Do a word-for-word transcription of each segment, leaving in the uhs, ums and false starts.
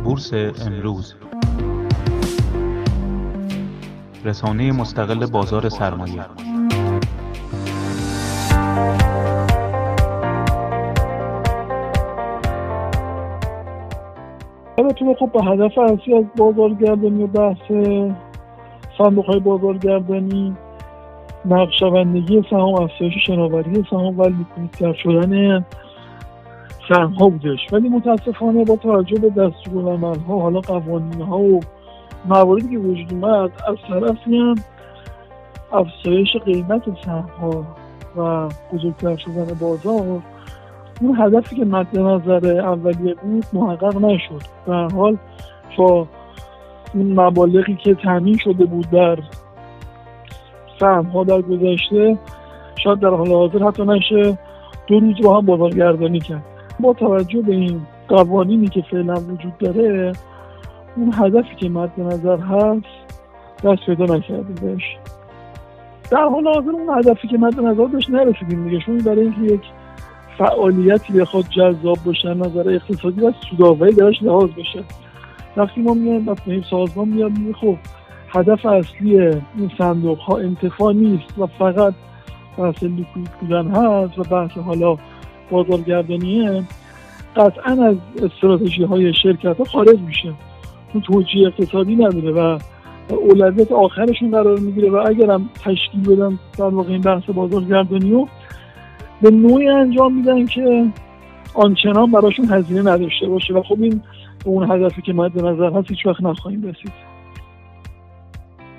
بورس امروز، رسانه مستقل بازار سرمایه. البته خب به هدف اصلی از بازارگردانی و بحث صندوق‌های بازارگردانی نقش‌بندی سهام، افزایش شناوری سهام و لیکویدتر شدن سهم‌ها بودش. ولی متاسفانه با توجه به دستورالعمل‌ها، حالا قوانین‌ها و مواردی که وجود اومد، از طرفی هم افزایش قیمت سهم‌ها و بزرگتر شدن بازار، اون هدفی که مد نظر اولیه بود محقق نشد. به هر حال با اون مبالغی که تامین شده بود در سهم‌ها در گذشته، شاید در حال حاضر حتی نشه دو روز با هم بازارگردانی کرد. با توجه به این قوانینی که فعلا وجود داره، اون هدفی که مد نظر هست دست پیدا نکرده بهش. در حال حاضر اون هدفی که مد نظر بهش نرسیدیم دیگه، چون برای اینکه یک فعالیتی بخواد جذاب باشه نظر اقتصادی و سودآوری درش لحاظ بشه، وقتی ما میایم وقتی این سازمان میاد میگه خب هدف اصلی این صندوق ها انتفاع نیست و فقط بحث لیکوید بودن هست و بحث حالا بازارگردانیه، قطعا از استراتژی های شرکت ها خارج میشه، چون توجیه اقتصادی نداره و اولویت آخرشون قرار میگیره و اگرم تشکیل بدن در واقع این بحث بازارگردانی رو به نوعی انجام میدن که آنچنان براشون هزینه نداشته باشه و خب این به اون هدفی که مد نظر هست هیچ وقت نخواهیم رسید.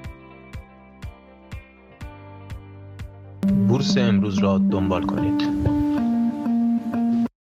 بورس امروز را دنبال کنید.